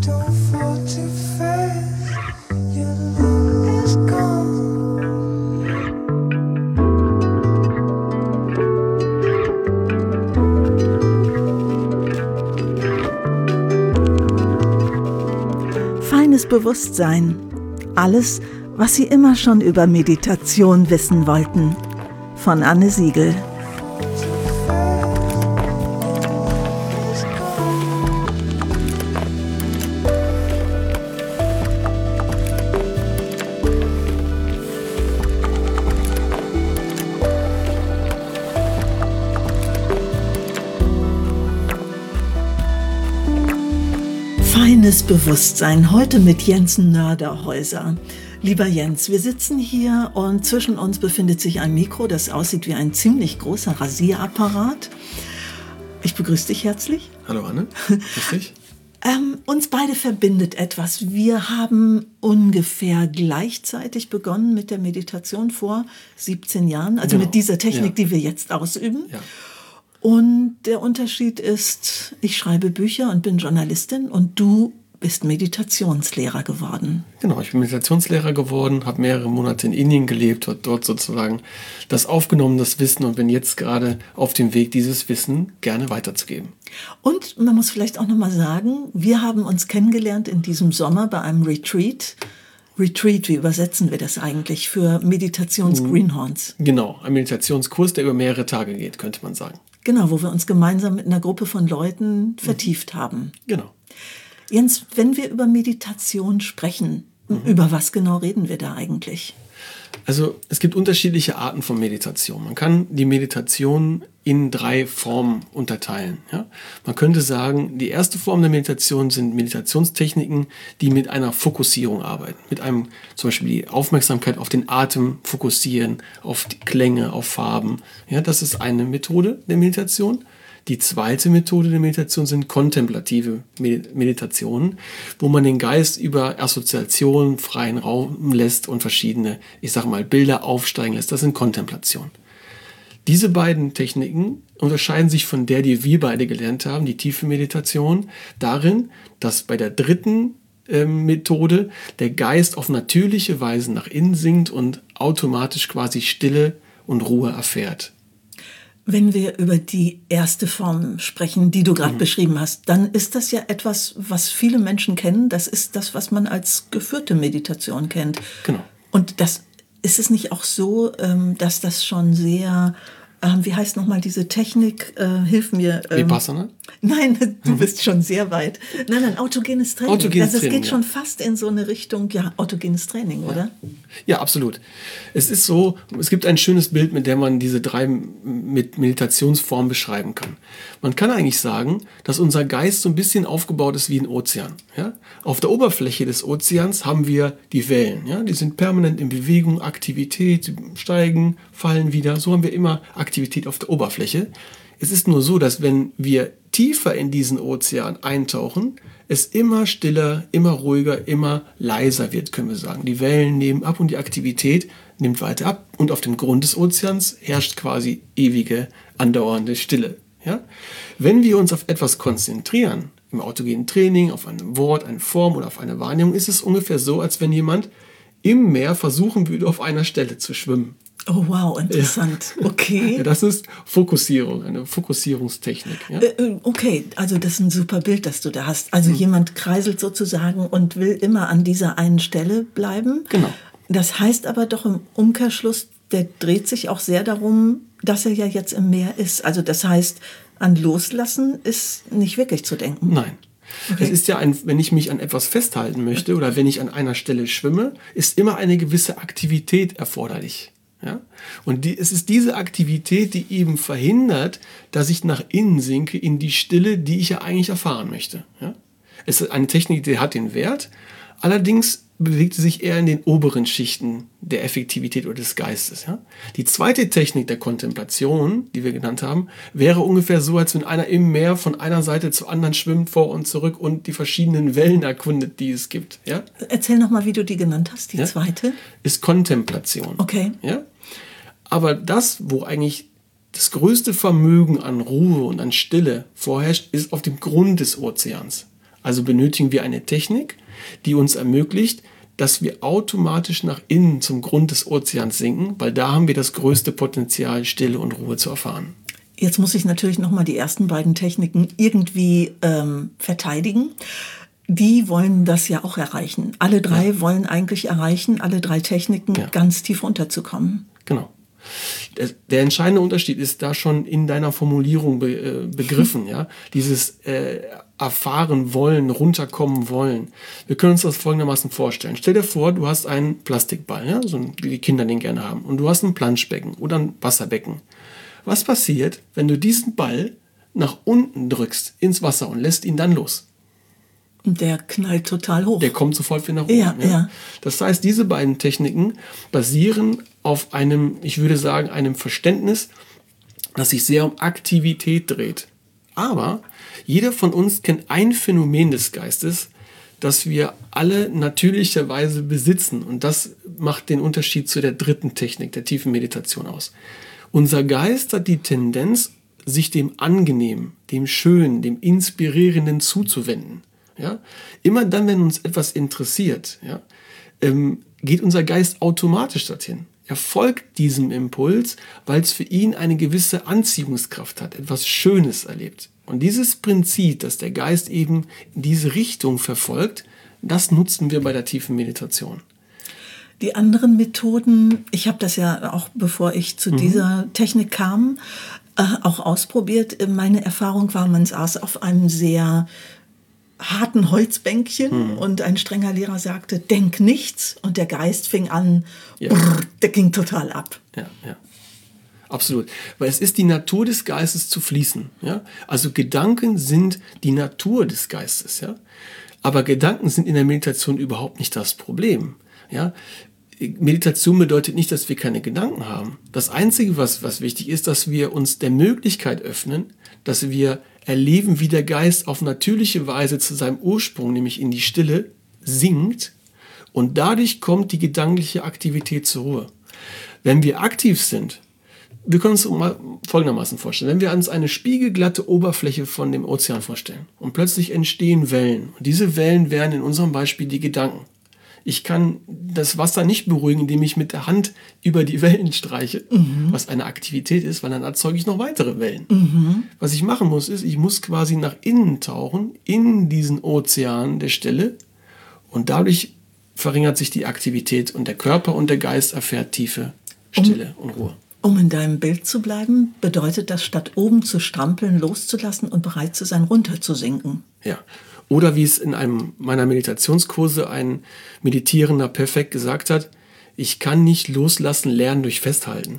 Don't fall too fast. Your love is gone. Feines Bewusstsein. Alles, was Sie immer schon über Meditation wissen wollten. Von Anne Siegel. Feines Bewusstsein, heute mit Jens Nörderhäuser. Lieber Jens, wir sitzen hier und zwischen uns befindet sich ein Mikro, das aussieht wie ein ziemlich großer Rasierapparat. Ich begrüße dich herzlich. Hallo Anne, grüß dich. Uns beide verbindet etwas. Wir haben ungefähr gleichzeitig begonnen mit der Meditation vor 17 Jahren, also mit dieser Technik, die wir jetzt ausüben. Ja. Und der Unterschied ist, ich schreibe Bücher und bin Journalistin und du bist Meditationslehrer geworden. Genau, ich bin Meditationslehrer geworden, habe mehrere Monate in Indien gelebt, habe dort sozusagen das Wissen und bin jetzt gerade auf dem Weg, dieses Wissen gerne weiterzugeben. Und man muss vielleicht auch nochmal sagen, wir haben uns kennengelernt in diesem Sommer bei einem Retreat. Retreat, wie übersetzen wir das eigentlich für Meditations-Greenhorns? Genau, ein Meditationskurs, der über mehrere Tage geht, könnte man sagen. Genau, wo wir uns gemeinsam mit einer Gruppe von Leuten vertieft haben. Genau. Jens, wenn wir über Meditation sprechen, über was genau reden wir da eigentlich? Also es gibt unterschiedliche Arten von Meditation. Man kann die Meditation in 3 Formen unterteilen. Ja? Man könnte sagen, die erste Form der Meditation sind Meditationstechniken, die mit einer Fokussierung arbeiten. Mit einem zum Beispiel die Aufmerksamkeit auf den Atem fokussieren, auf die Klänge, auf Farben. Ja, das ist eine Methode der Meditation. Die zweite Methode der Meditation sind kontemplative Meditationen, wo man den Geist über Assoziationen freien Raum lässt und verschiedene, Bilder aufsteigen lässt. Das sind Kontemplationen. Diese beiden Techniken unterscheiden sich von der, die wir beide gelernt haben, die tiefe Meditation, darin, dass bei der dritten Methode der Geist auf natürliche Weise nach innen sinkt und automatisch quasi Stille und Ruhe erfährt. Wenn wir über die erste Form sprechen, die du gerade beschrieben hast, dann ist das ja etwas, was viele Menschen kennen. Das ist das, was man als geführte Meditation kennt. Genau. Und ist es nicht auch so, dass das schon sehr, wie heißt nochmal diese Technik, hilf mir. Vipassana? Nein, du bist schon sehr weit. Nein, autogenes Training. Autogenes es Training, geht schon fast in so eine Richtung, autogenes Training, oder? Ja, absolut. Es ist so, es gibt ein schönes Bild, mit dem man diese 3 Meditationsformen beschreiben kann. Man kann eigentlich sagen, dass unser Geist so ein bisschen aufgebaut ist wie ein Ozean. Ja? Auf der Oberfläche des Ozeans haben wir die Wellen. Ja? Die sind permanent in Bewegung, Aktivität, steigen, fallen wieder. So haben wir immer Aktivität auf der Oberfläche. Es ist nur so, dass wenn wir tiefer in diesen Ozean eintauchen, es immer stiller, immer ruhiger, immer leiser wird, können wir sagen. Die Wellen nehmen ab und die Aktivität nimmt weiter ab. Und auf dem Grund des Ozeans herrscht quasi ewige, andauernde Stille. Ja? Wenn wir uns auf etwas konzentrieren, im autogenen Training, auf ein Wort, eine Form oder auf eine Wahrnehmung, ist es ungefähr so, als wenn jemand im Meer versuchen würde, auf einer Stelle zu schwimmen. Oh wow, interessant. Ja. Okay. Ja, das ist Fokussierung, eine Fokussierungstechnik. Ja? Okay, also das ist ein super Bild, das du da hast. Also jemand kreiselt sozusagen und will immer an dieser einen Stelle bleiben. Genau. Das heißt aber doch im Umkehrschluss, der dreht sich auch sehr darum, dass er ja jetzt im Meer ist. Also das heißt, an Loslassen ist nicht wirklich zu denken. Nein. Okay. Es ist ja wenn ich mich an etwas festhalten möchte oder wenn ich an einer Stelle schwimme, ist immer eine gewisse Aktivität erforderlich. Ja? Und es ist diese Aktivität, die eben verhindert, dass ich nach innen sinke in die Stille, die ich ja eigentlich erfahren möchte. Ja? Es ist eine Technik, die hat den Wert, allerdings bewegt sie sich eher in den oberen Schichten der Effektivität oder des Geistes. Ja? Die zweite Technik der Kontemplation, die wir genannt haben, wäre ungefähr so, als wenn einer im Meer von einer Seite zur anderen schwimmt, vor und zurück und die verschiedenen Wellen erkundet, die es gibt. Ja? Erzähl nochmal, wie du die genannt hast, die zweite. Ist Kontemplation. Okay. Ja? Aber das, wo eigentlich das größte Vermögen an Ruhe und an Stille vorherrscht, ist auf dem Grund des Ozeans. Also benötigen wir eine Technik, die uns ermöglicht, dass wir automatisch nach innen zum Grund des Ozeans sinken, weil da haben wir das größte Potenzial, Stille und Ruhe zu erfahren. Jetzt muss ich natürlich noch mal die ersten beiden Techniken irgendwie verteidigen. Die wollen das ja auch erreichen. Alle drei wollen eigentlich erreichen, alle drei Techniken ganz tief runterzukommen. Genau. Der entscheidende Unterschied ist da schon in deiner Formulierung begriffen. Ja? Dieses erfahren wollen, runterkommen wollen. Wir können uns das folgendermaßen vorstellen. Stell dir vor, du hast einen Plastikball, ja? So wie die Kinder den gerne haben. Und du hast ein Planschbecken oder ein Wasserbecken. Was passiert, wenn du diesen Ball nach unten drückst ins Wasser und lässt ihn dann los? Und der knallt total hoch. Der kommt sofort wieder nach oben. Ja. Das heißt, diese beiden Techniken basieren auf einem, ich würde sagen, einem Verständnis, das sich sehr um Aktivität dreht. Aber jeder von uns kennt ein Phänomen des Geistes, das wir alle natürlicherweise besitzen. Und das macht den Unterschied zu der dritten Technik, der tiefen Meditation aus. Unser Geist hat die Tendenz, sich dem Angenehmen, dem Schönen, dem Inspirierenden zuzuwenden. Ja? Immer dann, wenn uns etwas interessiert, geht unser Geist automatisch dorthin. Er folgt diesem Impuls, weil es für ihn eine gewisse Anziehungskraft hat, etwas Schönes erlebt. Und dieses Prinzip, dass der Geist eben in diese Richtung verfolgt, das nutzen wir bei der tiefen Meditation. Die anderen Methoden, ich habe das ja auch, bevor ich zu dieser Technik kam, auch ausprobiert. Meine Erfahrung war, man saß auf einem sehr harten Holzbänkchen und ein strenger Lehrer sagte, denk nichts, und der Geist fing an, der ging total ab. Ja. Absolut. Weil es ist die Natur des Geistes zu fließen. Ja? Also Gedanken sind die Natur des Geistes. Ja? Aber Gedanken sind in der Meditation überhaupt nicht das Problem. Ja? Meditation bedeutet nicht, dass wir keine Gedanken haben. Das Einzige, was wichtig ist, dass wir uns der Möglichkeit öffnen, dass wir erleben, wie der Geist auf natürliche Weise zu seinem Ursprung, nämlich in die Stille, sinkt, und dadurch kommt die gedankliche Aktivität zur Ruhe. Wenn wir aktiv sind, wir können uns mal folgendermaßen vorstellen, wenn wir uns eine spiegelglatte Oberfläche von dem Ozean vorstellen und plötzlich entstehen Wellen, und diese Wellen wären in unserem Beispiel die Gedanken. Ich kann das Wasser nicht beruhigen, indem ich mit der Hand über die Wellen streiche, was eine Aktivität ist, weil dann erzeuge ich noch weitere Wellen. Was ich machen muss, ist, ich muss quasi nach innen tauchen, in diesen Ozean der Stille, und dadurch verringert sich die Aktivität und der Körper und der Geist erfährt tiefe Stille und Ruhe. Um in deinem Bild zu bleiben, bedeutet das, statt oben zu strampeln, loszulassen und bereit zu sein, runterzusinken. Ja. Oder wie es in einem meiner Meditationskurse ein Meditierender perfekt gesagt hat, ich kann nicht loslassen, lernen durch Festhalten.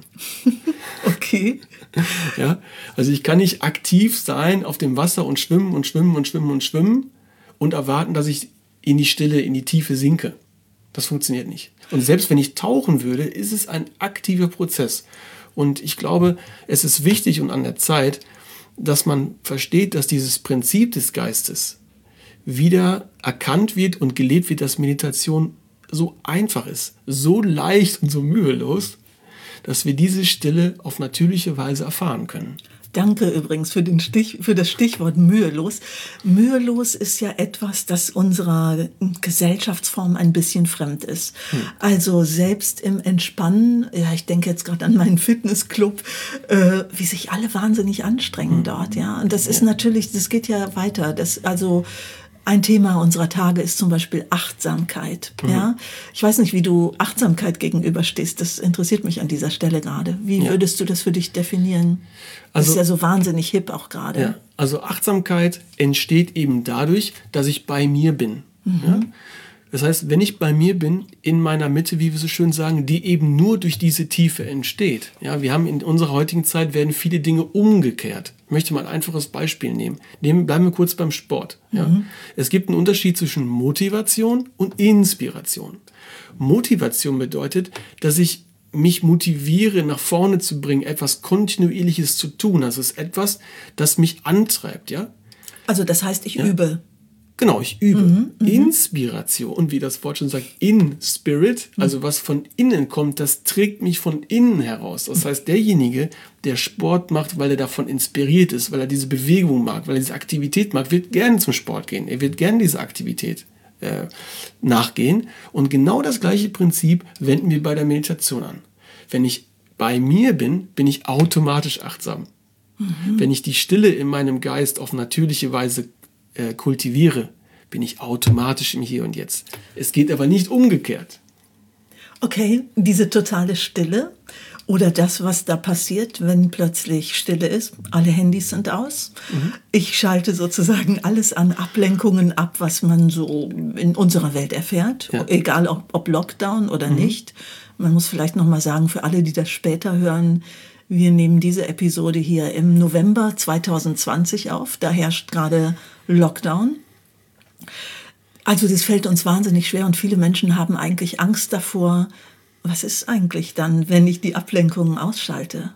Okay. Ja, also ich kann nicht aktiv sein auf dem Wasser und schwimmen und schwimmen und schwimmen und schwimmen und erwarten, dass ich in die Stille, in die Tiefe sinke. Das funktioniert nicht. Und selbst wenn ich tauchen würde, ist es ein aktiver Prozess. Und ich glaube, es ist wichtig und an der Zeit, dass man versteht, dass dieses Prinzip des Geistes wieder erkannt wird und gelebt wird, dass Meditation so einfach ist, so leicht und so mühelos, dass wir diese Stille auf natürliche Weise erfahren können. Danke übrigens für das Stichwort mühelos. Mühelos ist ja etwas, das unserer Gesellschaftsform ein bisschen fremd ist. Also selbst im Entspannen, ja, ich denke jetzt gerade an meinen Fitnessclub, wie sich alle wahnsinnig anstrengen dort, ja. Und das ist natürlich, das geht ja weiter. Ein Thema unserer Tage ist zum Beispiel Achtsamkeit. Ja? Ich weiß nicht, wie du Achtsamkeit gegenüberstehst. Das interessiert mich an dieser Stelle gerade. Wie würdest du das für dich definieren? Das ist ja so wahnsinnig hip auch gerade. Ja, also Achtsamkeit entsteht eben dadurch, dass ich bei mir bin. Ja? Das heißt, wenn ich bei mir bin, in meiner Mitte, wie wir so schön sagen, die eben nur durch diese Tiefe entsteht. Ja, wir haben in unserer heutigen Zeit werden viele Dinge umgekehrt. Ich möchte mal ein einfaches Beispiel nehmen. Bleiben wir kurz beim Sport. Ja. Es gibt einen Unterschied zwischen Motivation und Inspiration. Motivation bedeutet, dass ich mich motiviere, nach vorne zu bringen, etwas Kontinuierliches zu tun. Das ist etwas, das mich antreibt. Ja? Also das heißt, ich übe. Genau, ich übe. Inspiration. Und wie das Wort schon sagt, in Spirit, also was von innen kommt, das trägt mich von innen heraus. Das heißt, derjenige, der Sport macht, weil er davon inspiriert ist, weil er diese Bewegung mag, weil er diese Aktivität mag, wird gerne zum Sport gehen. Er wird gerne dieser Aktivität nachgehen. Und genau das gleiche Prinzip wenden wir bei der Meditation an. Wenn ich bei mir bin, bin ich automatisch achtsam. Wenn ich die Stille in meinem Geist auf natürliche Weise kultiviere, bin ich automatisch im Hier und Jetzt. Es geht aber nicht umgekehrt. Okay, diese totale Stille oder das, was da passiert, wenn plötzlich Stille ist. Alle Handys sind aus. Ich schalte sozusagen alles an Ablenkungen ab, was man so in unserer Welt erfährt. Ja. Egal ob Lockdown oder nicht. Man muss vielleicht noch mal sagen, für alle, die das später hören, wir nehmen diese Episode hier im November 2020 auf. Da herrscht gerade Lockdown. Also das fällt uns wahnsinnig schwer und viele Menschen haben eigentlich Angst davor. Was ist eigentlich dann, wenn ich die Ablenkungen ausschalte?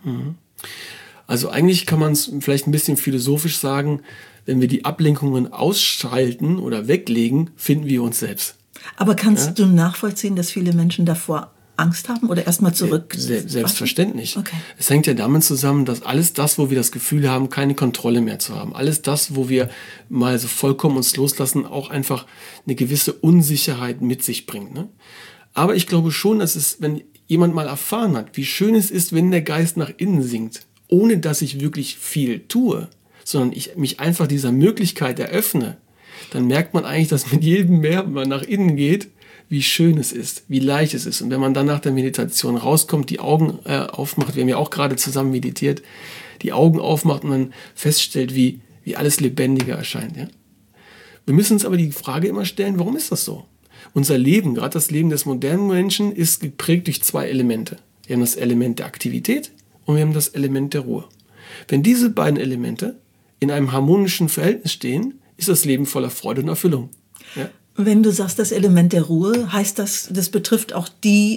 Also eigentlich kann man es vielleicht ein bisschen philosophisch sagen, wenn wir die Ablenkungen ausschalten oder weglegen, finden wir uns selbst. Aber kannst du nachvollziehen, dass viele Menschen davor Angst haben oder erstmal zurück? Selbstverständlich. Okay. Es hängt ja damit zusammen, dass alles das, wo wir das Gefühl haben, keine Kontrolle mehr zu haben, alles das, wo wir mal so vollkommen uns loslassen, auch einfach eine gewisse Unsicherheit mit sich bringt. Ne? Aber ich glaube schon, dass es, wenn jemand mal erfahren hat, wie schön es ist, wenn der Geist nach innen sinkt, ohne dass ich wirklich viel tue, sondern ich mich einfach dieser Möglichkeit eröffne, dann merkt man eigentlich, dass mit jedem mehr man nach innen geht, wie schön es ist, wie leicht es ist. Und wenn man dann nach der Meditation rauskommt, die Augen aufmacht, wir haben ja auch gerade zusammen meditiert, die Augen aufmacht und dann feststellt, wie alles lebendiger erscheint. Ja? Wir müssen uns aber die Frage immer stellen, warum ist das so? Unser Leben, gerade das Leben des modernen Menschen, ist geprägt durch zwei Elemente. Wir haben das Element der Aktivität und wir haben das Element der Ruhe. Wenn diese beiden Elemente in einem harmonischen Verhältnis stehen, ist das Leben voller Freude und Erfüllung. Ja? Wenn du sagst, das Element der Ruhe, heißt das betrifft auch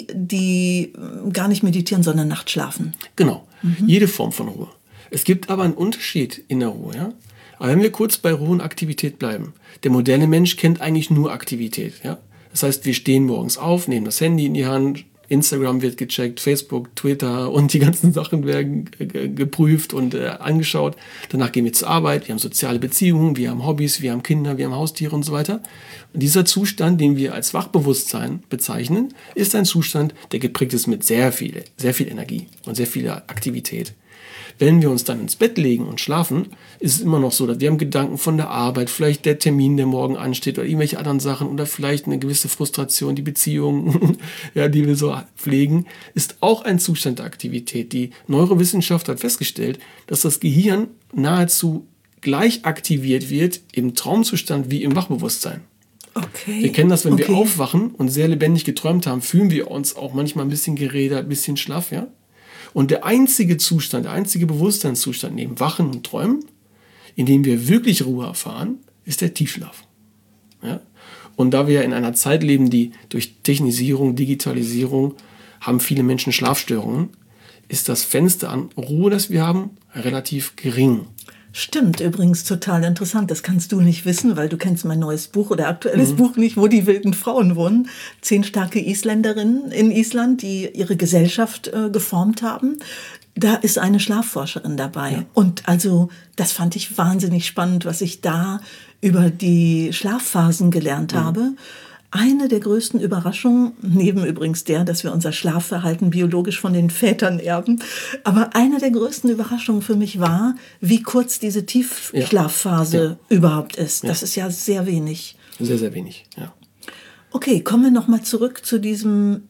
die gar nicht meditieren, sondern nachts schlafen? Genau, jede Form von Ruhe. Es gibt aber einen Unterschied in der Ruhe. Ja? Aber wenn wir kurz bei Ruhe und Aktivität bleiben, der moderne Mensch kennt eigentlich nur Aktivität. Ja? Das heißt, wir stehen morgens auf, nehmen das Handy in die Hand, Instagram wird gecheckt, Facebook, Twitter und die ganzen Sachen werden geprüft und angeschaut. Danach gehen wir zur Arbeit, wir haben soziale Beziehungen, wir haben Hobbys, wir haben Kinder, wir haben Haustiere und so weiter. Und dieser Zustand, den wir als Wachbewusstsein bezeichnen, ist ein Zustand, der geprägt ist mit sehr viel Energie und sehr viel Aktivität. Wenn wir uns dann ins Bett legen und schlafen, ist es immer noch so, dass wir haben Gedanken von der Arbeit, vielleicht der Termin, der morgen ansteht oder irgendwelche anderen Sachen oder vielleicht eine gewisse Frustration, die Beziehung, ja, die wir so pflegen, ist auch ein Zustand der Aktivität. Die Neurowissenschaft hat festgestellt, dass das Gehirn nahezu gleich aktiviert wird im Traumzustand wie im Wachbewusstsein. Okay. Wir kennen das, wenn wir aufwachen und sehr lebendig geträumt haben, fühlen wir uns auch manchmal ein bisschen gerädert, ein bisschen schlaff, ja? Und der einzige Zustand, der einzige Bewusstseinszustand neben Wachen und Träumen, in dem wir wirklich Ruhe erfahren, ist der Tiefschlaf. Ja? Und da wir in einer Zeit leben, die durch Technisierung, Digitalisierung, haben viele Menschen Schlafstörungen, ist das Fenster an Ruhe, das wir haben, relativ gering. Stimmt, übrigens total interessant. Das kannst du nicht wissen, weil du kennst mein neues Buch oder aktuelles Buch nicht, wo die wilden Frauen wohnen. 10 starke Isländerinnen in Island, die ihre Gesellschaft geformt haben. Da ist eine Schlafforscherin dabei. Ja. Und also das fand ich wahnsinnig spannend, was ich da über die Schlafphasen gelernt habe. Eine der größten Überraschungen, neben übrigens der, dass wir unser Schlafverhalten biologisch von den Vätern erben, aber eine der größten Überraschungen für mich war, wie kurz diese Tiefschlafphase überhaupt ist. Das ist ja sehr wenig. Sehr, sehr wenig, ja. Okay, kommen wir nochmal zurück zu diesen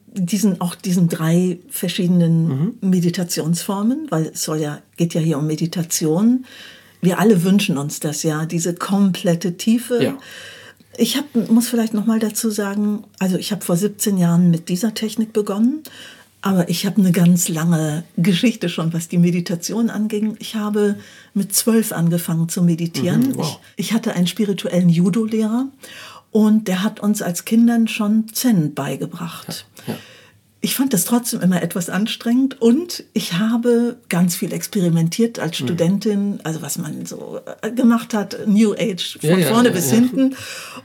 3 verschiedenen Meditationsformen, weil es geht ja hier um Meditation. Wir alle wünschen uns das ja, diese komplette Tiefe. Ja. Ich muss vielleicht noch mal dazu sagen, also ich habe vor 17 Jahren mit dieser Technik begonnen, aber ich habe eine ganz lange Geschichte schon, was die Meditation anging. Ich habe mit 12 angefangen zu meditieren. Wow. Ich hatte einen spirituellen Judo-Lehrer und der hat uns als Kindern schon Zen beigebracht. Ja. Ich fand das trotzdem immer etwas anstrengend und ich habe ganz viel experimentiert als Studentin, also was man so gemacht hat, New Age von vorne bis hinten,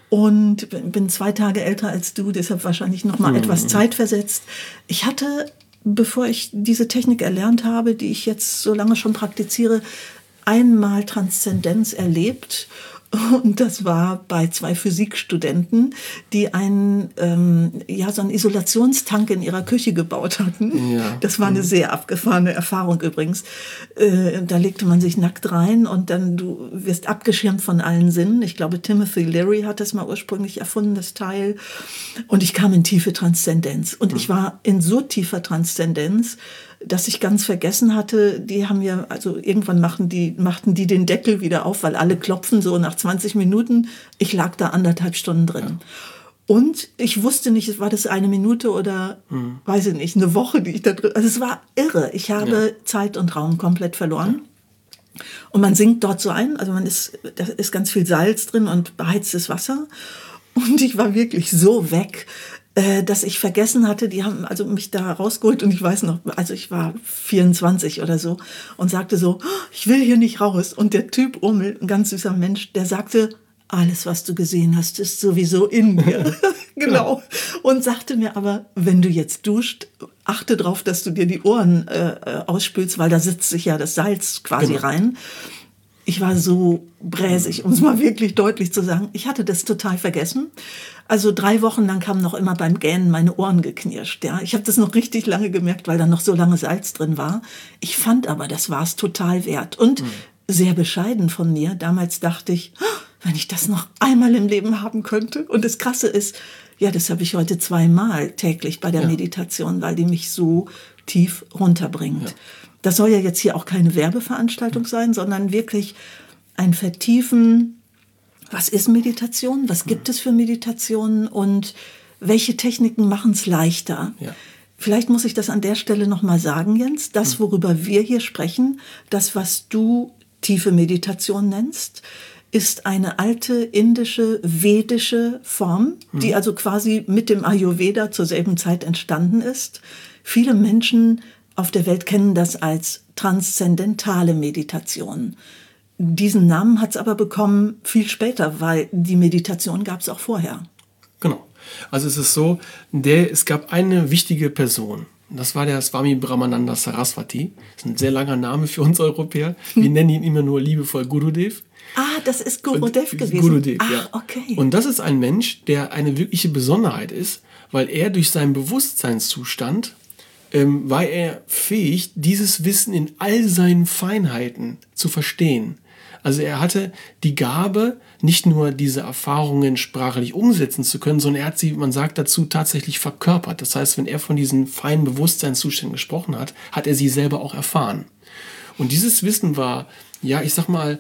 und bin 2 Tage älter als du, deshalb wahrscheinlich noch mal etwas zeitversetzt. Ich hatte, bevor ich diese Technik erlernt habe, die ich jetzt so lange schon praktiziere, einmal Transzendenz erlebt. Und das war bei 2 Physikstudenten, die so einen Isolationstank in ihrer Küche gebaut hatten. Ja. Das war eine sehr abgefahrene Erfahrung übrigens. Da legte man sich nackt rein und dann du wirst abgeschirmt von allen Sinnen. Ich glaube, Timothy Leary hat das mal ursprünglich erfunden, das Teil. Und ich kam in tiefe Transzendenz. Und ich war in so tiefer Transzendenz, dass ich ganz vergessen hatte, die haben ja, also irgendwann machten die den Deckel wieder auf, weil alle klopfen so nach 20 Minuten. Ich lag da 1,5 Stunden drin. Ja. Und ich wusste nicht, war das 1 Minute oder, weiß ich nicht, eine Woche, die ich da drin, also es war irre. Ich habe Zeit und Raum komplett verloren. Ja. Und man sinkt dort so ein, also da ist ganz viel Salz drin und beheiztes Wasser. Und ich war wirklich so weg, dass ich vergessen hatte, die haben also mich da rausgeholt und ich weiß noch, also ich war 24 oder so und sagte so, ich will hier nicht raus. Und der Typ Urmel, ein ganz süßer Mensch, der sagte, alles, was du gesehen hast, ist sowieso in mir. Genau. Und sagte mir aber, wenn du jetzt duscht, achte drauf, dass du dir die Ohren ausspülst, weil da sitzt sich ja das Salz quasi rein. Ich war so bräsig, um es mal wirklich deutlich zu sagen. Ich hatte das total vergessen. Also 3 Wochen lang haben noch immer beim Gähnen meine Ohren geknirscht. Ja. Ich habe das noch richtig lange gemerkt, weil da noch so lange Salz drin war. Ich fand aber, das war es total wert. Und sehr bescheiden von mir. Damals dachte ich, wenn ich das noch einmal im Leben haben könnte. Und das Krasse ist, ja, das habe ich heute 2-mal täglich bei der Meditation, weil die mich so tief runterbringt. Ja. Das soll ja jetzt hier auch keine Werbeveranstaltung sein, sondern wirklich ein Vertiefen. Was ist Meditation? Was gibt es für Meditationen? Und welche Techniken machen es leichter? Ja. Vielleicht muss ich das an der Stelle noch mal sagen, Jens. Das, worüber wir hier sprechen, das, was du tiefe Meditation nennst, ist eine alte indische, vedische Form, die also quasi mit dem Ayurveda zur selben Zeit entstanden ist. Viele Menschen auf der Welt kennen das als transzendentale Meditation. Diesen Namen hat es aber bekommen viel später, weil die Meditation gab es auch vorher. Genau. Also es ist so, es gab eine wichtige Person. Das war der Swami Brahmananda Saraswati. Das ist ein sehr langer Name für uns Europäer. Wir nennen ihn immer nur liebevoll Gurudev. Ah, das ist Gurudev gewesen? Gurudev, ja. Okay. Und das ist ein Mensch, der eine wirkliche Besonderheit ist, weil er durch seinen Bewusstseinszustand war er fähig, dieses Wissen in all seinen Feinheiten zu verstehen. Also er hatte die Gabe, nicht nur diese Erfahrungen sprachlich umsetzen zu können, sondern er hat sie, man sagt dazu, tatsächlich verkörpert. Das heißt, wenn er von diesen feinen Bewusstseinszuständen gesprochen hat, hat er sie selber auch erfahren. Und dieses Wissen war, ja, ich sag mal,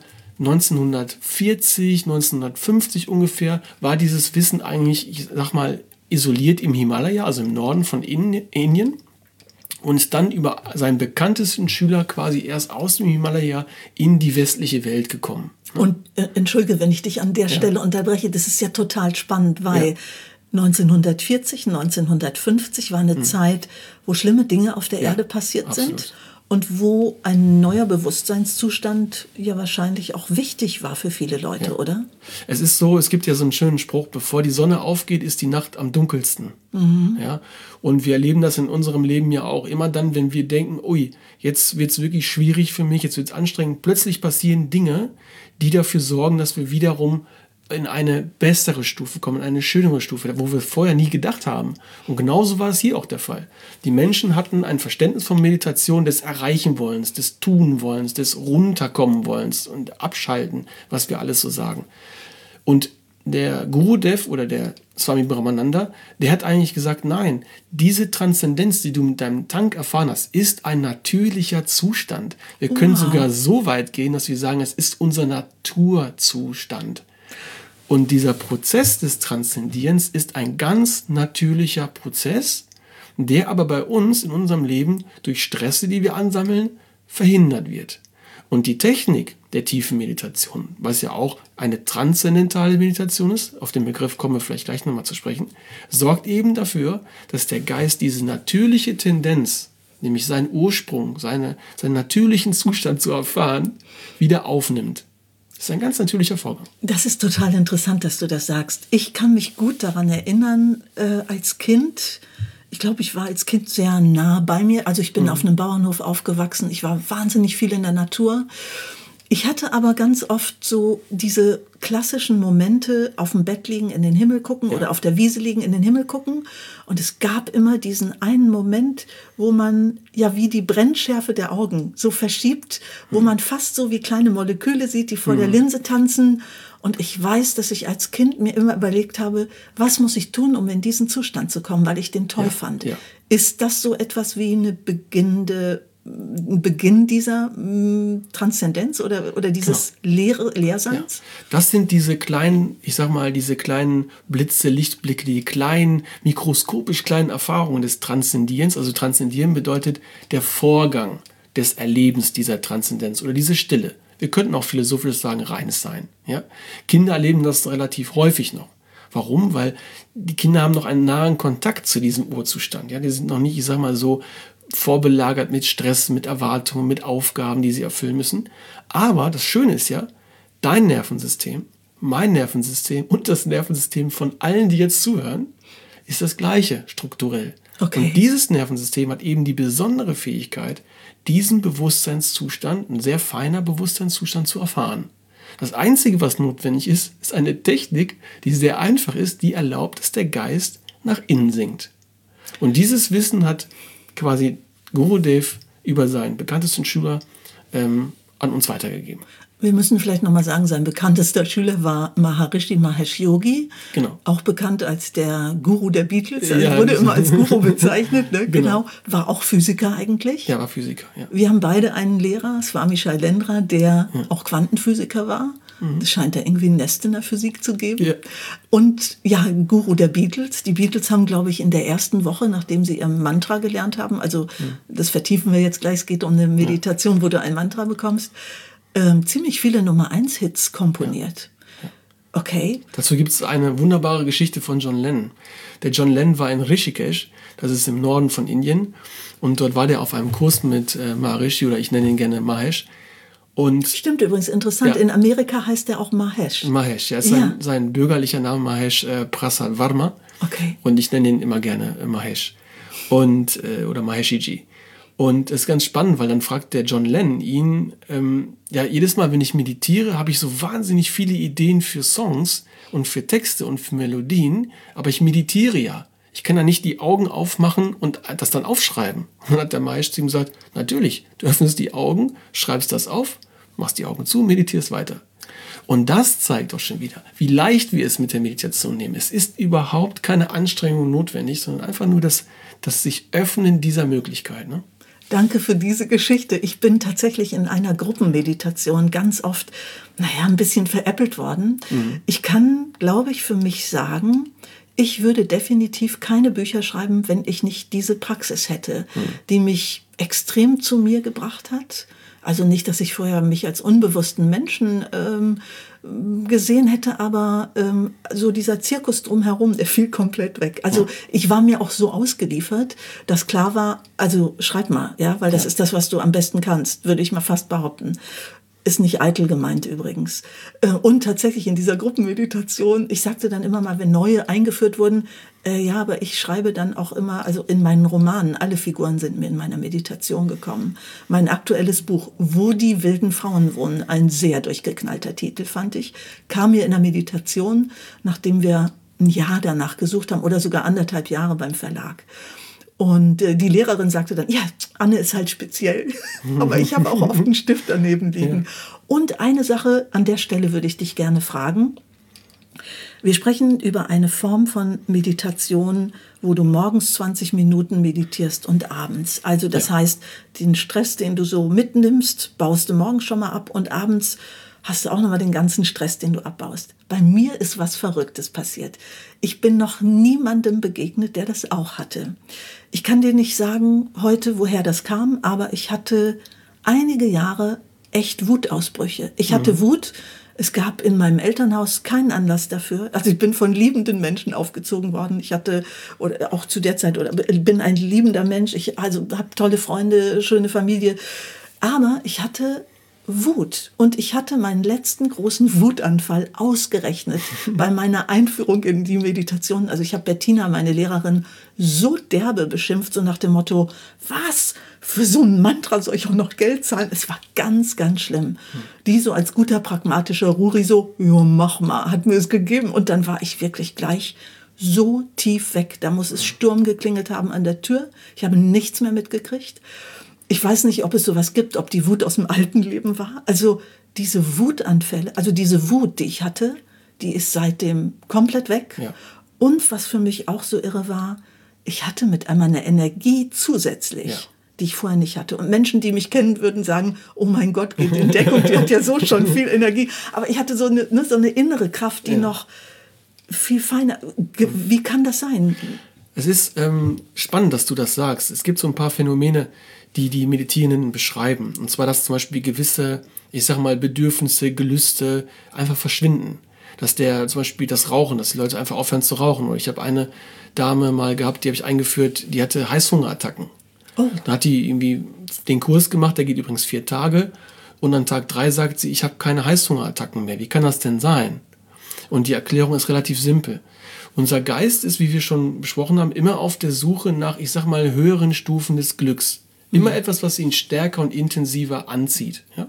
1940, 1950 ungefähr, war dieses Wissen eigentlich, ich sag mal, isoliert im Himalaya, also im Norden von Indien. Und ist dann über seinen bekanntesten Schüler quasi erst aus dem Himalaya in die westliche Welt gekommen. Und entschuldige, wenn ich dich an der Stelle unterbreche, das ist ja total spannend, weil 1940, 1950 war eine Zeit, wo schlimme Dinge auf der Erde passiert sind und wo ein neuer Bewusstseinszustand ja wahrscheinlich auch wichtig war für viele Leute, oder? Es ist so, es gibt ja so einen schönen Spruch, bevor die Sonne aufgeht, ist die Nacht am dunkelsten. Ja? Und wir erleben das in unserem Leben ja auch immer dann, wenn wir denken, ui, jetzt wird es wirklich schwierig für mich, jetzt wird es anstrengend. Plötzlich passieren Dinge, die dafür sorgen, dass wir wiederum in eine bessere Stufe kommen, in eine schönere Stufe, wo wir vorher nie gedacht haben. Und genauso war es hier auch der Fall. Die Menschen hatten ein Verständnis von Meditation, des Erreichen-Wollens, des Tun-Wollens, des Runterkommen-Wollens und Abschalten, was wir alles so sagen. Und der Gurudev oder der Swami Brahmananda, der hat eigentlich gesagt, nein, diese Transzendenz, die du mit deinem Tank erfahren hast, ist ein natürlicher Zustand. Wir können sogar so weit gehen, dass wir sagen, es ist unser Naturzustand. Und dieser Prozess des Transzendierens ist ein ganz natürlicher Prozess, der aber bei uns in unserem Leben durch Stresse, die wir ansammeln, verhindert wird. Und die Technik der tiefen Meditation, was ja auch eine transzendentale Meditation ist, auf den Begriff kommen wir vielleicht gleich nochmal zu sprechen, sorgt eben dafür, dass der Geist diese natürliche Tendenz, nämlich seinen Ursprung, seinen natürlichen Zustand zu erfahren, wieder aufnimmt. Das ist ein ganz natürlicher Vorgang. Das ist total interessant, dass du das sagst. Ich kann mich gut daran erinnern, als Kind, ich glaube, ich war als Kind sehr nah bei mir. Also ich bin auf einem Bauernhof aufgewachsen. Ich war wahnsinnig viel in der Natur. Ich hatte aber ganz oft so diese klassischen Momente, auf dem Bett liegen, in den Himmel gucken oder auf der Wiese liegen, in den Himmel gucken. Und es gab immer diesen einen Moment, wo man ja wie die Brennschärfe der Augen so verschiebt, wo man fast so wie kleine Moleküle sieht, die vor der Linse tanzen. Und ich weiß, dass ich als Kind mir immer überlegt habe, was muss ich tun, um in diesen Zustand zu kommen, weil ich den toll fand. Ja. Ist das so etwas wie ein Beginn dieser Transzendenz oder dieses Leerseins? Ja. Das sind diese kleinen, ich sag mal, diese kleinen Blitze, Lichtblicke, die kleinen, mikroskopisch kleinen Erfahrungen des Transzendierens. Also Transzendieren bedeutet der Vorgang des Erlebens dieser Transzendenz oder diese Stille. Wir könnten auch philosophisch sagen, reines Sein. Ja? Kinder erleben das relativ häufig noch. Warum? Weil die Kinder haben noch einen nahen Kontakt zu diesem Urzustand. Ja? Die sind noch nicht, ich sag mal so, vorbelagert mit Stress, mit Erwartungen, mit Aufgaben, die sie erfüllen müssen. Aber das Schöne ist ja, dein Nervensystem, mein Nervensystem und das Nervensystem von allen, die jetzt zuhören, ist das gleiche strukturell. Okay. Und dieses Nervensystem hat eben die besondere Fähigkeit, diesen Bewusstseinszustand, ein sehr feiner Bewusstseinszustand zu erfahren. Das Einzige, was notwendig ist, ist eine Technik, die sehr einfach ist, die erlaubt, dass der Geist nach innen sinkt. Und dieses Wissen hat quasi Gurudev über seinen bekanntesten Schüler an uns weitergegeben. Wir müssen vielleicht nochmal sagen, sein bekanntester Schüler war Maharishi Mahesh Yogi, genau. Auch bekannt als der Guru der Beatles, also wurde immer als Guru bezeichnet, ne? Genau. War auch Physiker eigentlich. Ja, war Physiker, ja. Wir haben beide einen Lehrer, Swami Shailendra, der auch Quantenphysiker war. Es scheint da irgendwie ein Nest in der Physik zu geben. Ja. Und ja, Guru der Beatles. Die Beatles haben, glaube ich, in der ersten Woche, nachdem sie ihr Mantra gelernt haben, also das vertiefen wir jetzt gleich, es geht um eine Meditation, wo du ein Mantra bekommst, ziemlich viele Nummer-1-Hits komponiert. Ja. Okay. Dazu gibt es eine wunderbare Geschichte von John Lennon. Der John Lennon war in Rishikesh, das ist im Norden von Indien, und dort war der auf einem Kurs mit Maharishi, oder ich nenne ihn gerne Mahesh. Und stimmt übrigens, interessant, in Amerika heißt er auch Mahesh. Mahesh, ja, ist sein bürgerlicher Name Mahesh Prasad Varma. Okay. Und ich nenne ihn immer gerne Mahesh. Oder Maheshiji. Und es ist ganz spannend, weil dann fragt der John Lennon ihn, jedes Mal, wenn ich meditiere, habe ich so wahnsinnig viele Ideen für Songs und für Texte und für Melodien, aber ich meditiere ja. Ich kann ja nicht die Augen aufmachen und das dann aufschreiben. Und dann hat der Mahesh zu ihm gesagt, natürlich, du öffnest die Augen, schreibst das auf, machst die Augen zu, meditierst weiter. Und das zeigt doch schon wieder, wie leicht wir es mit der Meditation nehmen. Es ist überhaupt keine Anstrengung notwendig, sondern einfach nur das sich öffnen dieser Möglichkeit, ne? Danke für diese Geschichte. Ich bin tatsächlich in einer Gruppenmeditation ganz oft, ein bisschen veräppelt worden. Ich kann, glaube ich, für mich sagen, ich würde definitiv keine Bücher schreiben, wenn ich nicht diese Praxis hätte, die mich extrem zu mir gebracht hat. Also nicht, dass ich vorher mich als unbewussten Menschen gesehen hätte, aber so dieser Zirkus drumherum, der fiel komplett weg. Also ich war mir auch so ausgeliefert, dass klar war, also schreib mal, weil das ist das, was du am besten kannst, würde ich mal fast behaupten. Ist nicht eitel gemeint übrigens. Und tatsächlich in dieser Gruppenmeditation, ich sagte dann immer mal, wenn neue eingeführt wurden, aber ich schreibe dann auch immer, also in meinen Romanen, alle Figuren sind mir in meiner Meditation gekommen. Mein aktuelles Buch, Wo die wilden Frauen wohnen, ein sehr durchgeknallter Titel, fand ich, kam mir in der Meditation, nachdem wir ein Jahr danach gesucht haben oder sogar 1,5 Jahre beim Verlag. Und die Lehrerin sagte dann, Anne ist halt speziell, aber ich habe auch oft einen Stift daneben liegen. Ja. Und eine Sache, an der Stelle würde ich dich gerne fragen. Wir sprechen über eine Form von Meditation, wo du morgens 20 Minuten meditierst und abends. Also das heißt, den Stress, den du so mitnimmst, baust du morgens schon mal ab und abends hast du auch nochmal den ganzen Stress, den du abbaust. Bei mir ist was Verrücktes passiert. Ich bin noch niemandem begegnet, der das auch hatte. Ich kann dir nicht sagen heute, woher das kam, aber ich hatte einige Jahre echt Wutausbrüche. Ich hatte Wut. Es gab in meinem Elternhaus keinen Anlass dafür. Also ich bin von liebenden Menschen aufgezogen worden. Ich hatte, oder auch zu der Zeit, oder bin ein liebender Mensch. Ich also habe tolle Freunde, schöne Familie. Aber ich hatte Wut. Und ich hatte meinen letzten großen Wutanfall ausgerechnet bei meiner Einführung in die Meditation. Also ich habe Bettina, meine Lehrerin, so derbe beschimpft, so nach dem Motto, was, für so ein Mantra soll ich auch noch Geld zahlen? Es war ganz, ganz schlimm. Die so als guter, pragmatischer Ruri so, ja, mach mal, hat mir es gegeben. Und dann war ich wirklich gleich so tief weg. Da muss es Sturm geklingelt haben an der Tür. Ich habe nichts mehr mitgekriegt. Ich weiß nicht, ob es sowas gibt, ob die Wut aus dem alten Leben war. Also diese Wutanfälle, also diese Wut, die ich hatte, die ist seitdem komplett weg. Ja. Und was für mich auch so irre war, ich hatte mit einmal eine Energie zusätzlich, die ich vorher nicht hatte. Und Menschen, die mich kennen, würden sagen, oh mein Gott, geht in Deckung, die hat ja so schon viel Energie. Aber ich hatte so eine innere Kraft, die noch viel feiner. Wie kann das sein? Es ist spannend, dass du das sagst. Es gibt so ein paar Phänomene, die Meditierenden beschreiben. Und zwar, dass zum Beispiel gewisse, ich sag mal, Bedürfnisse, Gelüste einfach verschwinden. Dass zum Beispiel das Rauchen, dass die Leute einfach aufhören zu rauchen. Oder ich habe eine Dame mal gehabt, die habe ich eingeführt, die hatte Heißhungerattacken. Oh. Dann hat die irgendwie den Kurs gemacht, der geht übrigens 4 Tage. Und an Tag 3 sagt sie, ich habe keine Heißhungerattacken mehr. Wie kann das denn sein? Und die Erklärung ist relativ simpel. Unser Geist ist, wie wir schon besprochen haben, immer auf der Suche nach, ich sag mal, höheren Stufen des Glücks. Immer etwas, was ihn stärker und intensiver anzieht. Ja?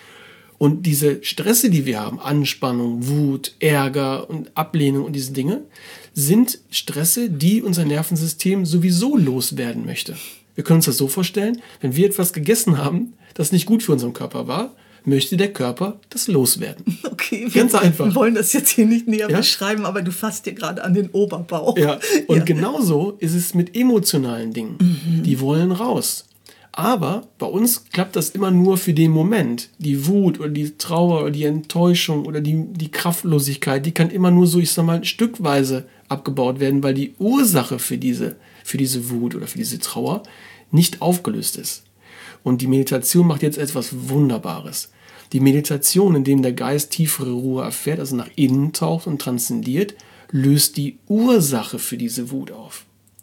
Und diese Stresse, die wir haben, Anspannung, Wut, Ärger und Ablehnung und diese Dinge, sind Stresse, die unser Nervensystem sowieso loswerden möchte. Wir können uns das so vorstellen, wenn wir etwas gegessen haben, das nicht gut für unseren Körper war, möchte der Körper das loswerden. Okay, ganz einfach. Wir wollen das jetzt hier nicht näher beschreiben, aber du fasst dir gerade an den Oberbauch. Ja, und genauso ist es mit emotionalen Dingen. Die wollen raus. Aber bei uns klappt das immer nur für den Moment. Die Wut oder die Trauer oder die Enttäuschung oder die Kraftlosigkeit, die kann immer nur so, ich sag mal, stückweise abgebaut werden, weil die Ursache für diese Wut oder für diese Trauer nicht aufgelöst ist. Und die Meditation macht jetzt etwas Wunderbares. Die Meditation, in dem der Geist tiefere Ruhe erfährt, also nach innen taucht und transzendiert, löst die Ursache für diese Wut auf.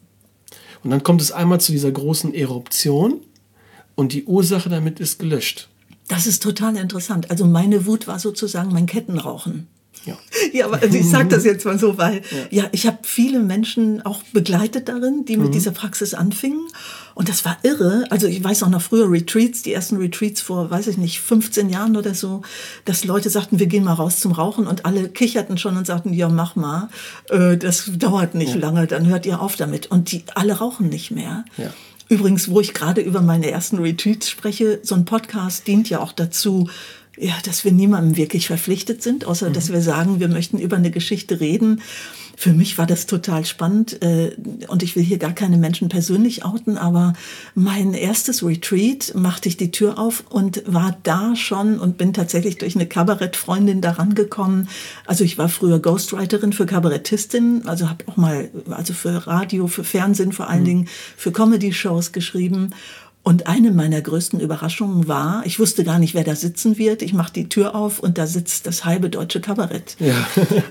Und dann kommt es einmal zu dieser großen Eruption und die Ursache damit ist gelöscht. Das ist total interessant. Also meine Wut war sozusagen mein Kettenrauchen. Ja. Ja, aber also ich sage das jetzt mal so, weil ich habe viele Menschen auch begleitet darin, die mit dieser Praxis anfingen. Und das war irre. Also ich weiß auch noch früher Retreats, die ersten Retreats vor, weiß ich nicht, 15 Jahren oder so, dass Leute sagten, wir gehen mal raus zum Rauchen und alle kicherten schon und sagten, ja, mach mal, das dauert nicht lange, dann hört ihr auf damit. Und die alle rauchen nicht mehr. Ja. Übrigens, wo ich gerade über meine ersten Retreats spreche, so ein Podcast dient ja auch dazu, ja, dass wir niemandem wirklich verpflichtet sind, außer dass wir sagen, wir möchten über eine Geschichte reden. Für mich war das total spannend und ich will hier gar keine Menschen persönlich outen, aber mein erstes Retreat machte ich die Tür auf und war da schon und bin tatsächlich durch eine Kabarettfreundin daran gekommen. Also ich war früher Ghostwriterin für Kabarettistin, also habe auch mal für Radio, für Fernsehen vor allen Dingen, für Comedy-Shows geschrieben. Und eine meiner größten Überraschungen war, ich wusste gar nicht, wer da sitzen wird. Ich mache die Tür auf und da sitzt das halbe deutsche Kabarett. Ja.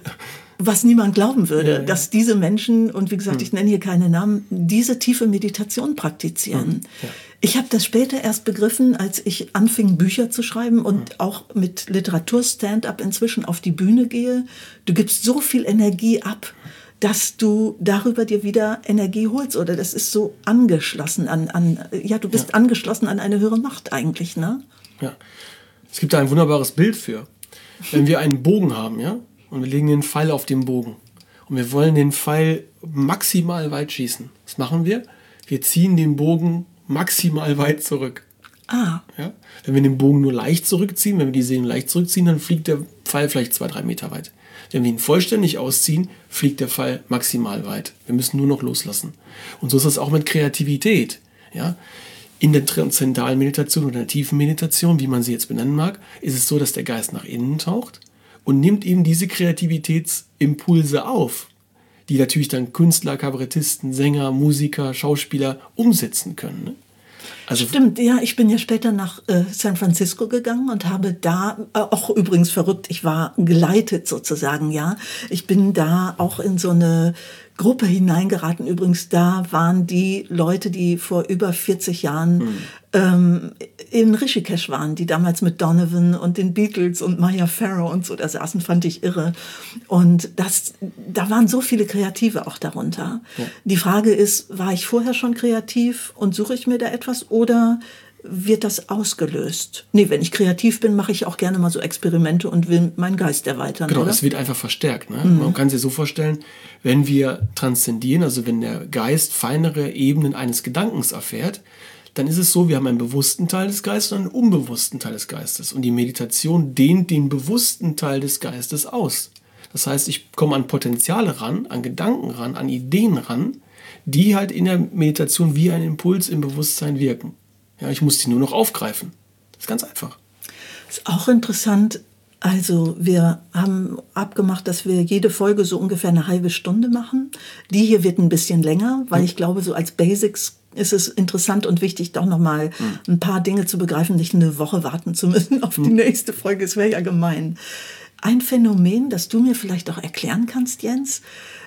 Was niemand glauben würde, dass diese Menschen, und wie gesagt, ich nenne hier keine Namen, diese tiefe Meditation praktizieren. Ja. Ich habe das später erst begriffen, als ich anfing, Bücher zu schreiben und auch mit Literatur-Stand-up inzwischen auf die Bühne gehe. Du gibst so viel Energie ab, dass du darüber dir wieder Energie holst. Oder das ist so angeschlossen du bist angeschlossen an eine höhere Macht eigentlich, ne? Ja. Es gibt da ein wunderbares Bild für. Wenn wir einen Bogen haben, ja, und wir legen den Pfeil auf den Bogen und wir wollen den Pfeil maximal weit schießen. Was machen wir? Wir ziehen den Bogen maximal weit zurück. Ja? Wenn wir den Bogen nur leicht zurückziehen, wenn wir die Sehne leicht zurückziehen, dann fliegt der Pfeil vielleicht 2-3 Meter weit. Wenn wir ihn vollständig ausziehen, fliegt der Pfeil maximal weit. Wir müssen nur noch loslassen. Und so ist es auch mit Kreativität. Ja? In der transzendentalen Meditation oder der tiefen Meditation, wie man sie jetzt benennen mag, ist es so, dass der Geist nach innen taucht und nimmt eben diese Kreativitätsimpulse auf, die natürlich dann Künstler, Kabarettisten, Sänger, Musiker, Schauspieler umsetzen können. Ne? Also Stimmt, ja, ich bin ja später nach San Francisco gegangen und habe da, auch übrigens verrückt, ich war geleitet sozusagen, ja. Ich bin da auch in so eine Gruppe hineingeraten. Übrigens, da waren die Leute, die vor über 40 Jahren in Rishikesh waren, die damals mit Donovan und den Beatles und Maya Farrow und so da saßen, fand ich irre. Und da waren so viele Kreative auch darunter. Ja. Die Frage ist, war ich vorher schon kreativ und suche ich mir da etwas oder wird das ausgelöst? Nee, wenn ich kreativ bin, mache ich auch gerne mal so Experimente und will meinen Geist erweitern. Genau, oder? es wird einfach verstärkt. Ne? Man kann sich so vorstellen, wenn wir transzendieren, also wenn der Geist feinere Ebenen eines Gedankens erfährt, dann ist es so, wir haben einen bewussten Teil des Geistes und einen unbewussten Teil des Geistes. Und die Meditation dehnt den bewussten Teil des Geistes aus. Das heißt, ich komme an Potenziale ran, an Gedanken ran, an Ideen ran, die halt in der Meditation wie ein Impuls im Bewusstsein wirken. Ja, ich muss die nur noch aufgreifen. Das ist ganz einfach. Ist auch interessant. Also wir haben abgemacht, dass wir jede Folge so ungefähr eine halbe Stunde machen. Die hier wird ein bisschen länger, weil ich glaube, so als Basics ist es interessant und wichtig, doch nochmal ein paar Dinge zu begreifen, nicht eine Woche warten zu müssen auf die nächste Folge. Es wäre ja gemein. Ein Phänomen, das du mir vielleicht auch erklären kannst, Jens.